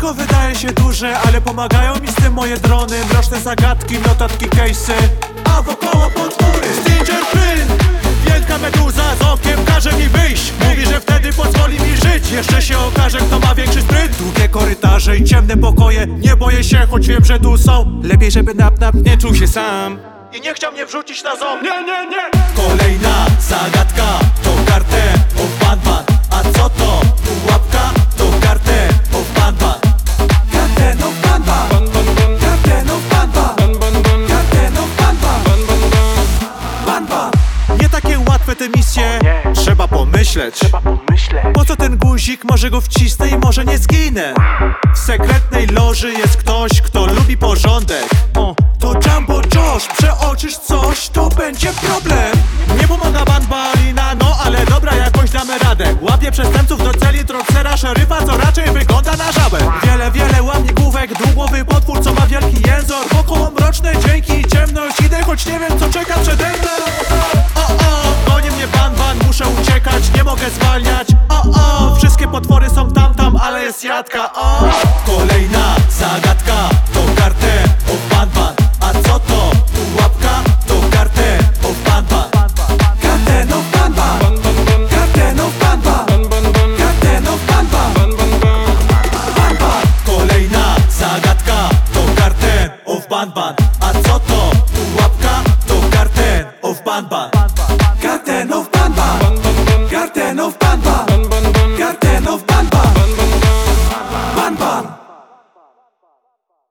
Wszystko wydaje się duże, ale pomagają mi z tym moje drony. Mroczne zagadki, notatki, case'y, a wokoło potwory. Stinger Print, wielka meduza z okiem każe mi wyjść. Mówi, że wtedy pozwoli mi żyć. Jeszcze się okaże, kto ma większy spryt. Długie korytarze i ciemne pokoje. Nie boję się, choć wiem, że tu są. Lepiej, żeby nap nie czuł się sam i nie chciał mnie wrzucić na ząb. Nie. Kolejna zagadka to kartę of Batman. A co to? Pułapka to kartę of Batman. Kartę of Batman. Kartę of Batman. Kartę of Batman. Nie takie łatwe te misje. Trzeba pomyśleć. Po co ten guzik? Może go wcisnę i może nie zginę. W sekretnej loży jest ktoś, kto lubi porządek. To Jumbo Josh, przeoczysz coś, to będzie problem. Nie pomaga Banbalina, no ale dobra, jakoś damy radę. Łapie przestępców do celi, trocera, szeryfa, co raczej wygląda na żabę. Wiele łamigłówek, dwugłowy potwór, co ma wielki jęzor. Wokoło mroczne dźwięki i ciemność. Idę, choć nie wiem, co czeka przede mną. Goni mnie Banban, muszę uciekać, nie mogę zwalniać. Wszystkie potwory są tam, ale jest jadka. Kolejna zagadka to kartę of Batman. A co to? Pułapka to kartę of Batman. Kartę of Batman. Kartę of Batman. Kartę of Batman. Kolejna zagadka to kartę of Batman.